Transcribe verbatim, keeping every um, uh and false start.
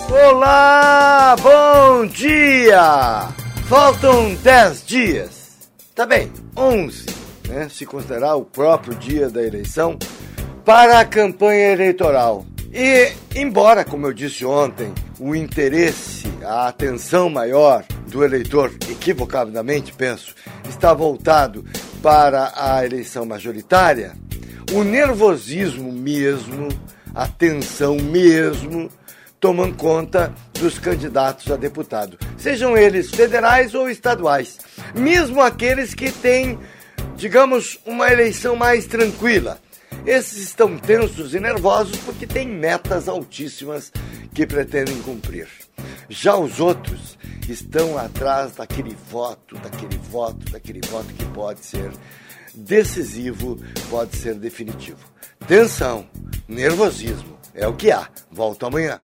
Olá, bom dia! Faltam dez dias, tá bem, onze, né, se considerar o próprio dia da eleição, para a campanha eleitoral. E, embora, como eu disse ontem, o interesse, a atenção maior do eleitor, equivocadamente penso, está voltado para a eleição majoritária, o nervosismo mesmo, a tensão mesmo, tomam conta dos candidatos a deputado, sejam eles federais ou estaduais, mesmo aqueles que têm, digamos, uma eleição mais tranquila. Esses estão tensos e nervosos porque têm metas altíssimas que pretendem cumprir. Já os outros estão atrás daquele voto, daquele voto, daquele voto que pode ser decisivo, pode ser definitivo. Tensão, nervosismo, é o que há. Volto amanhã.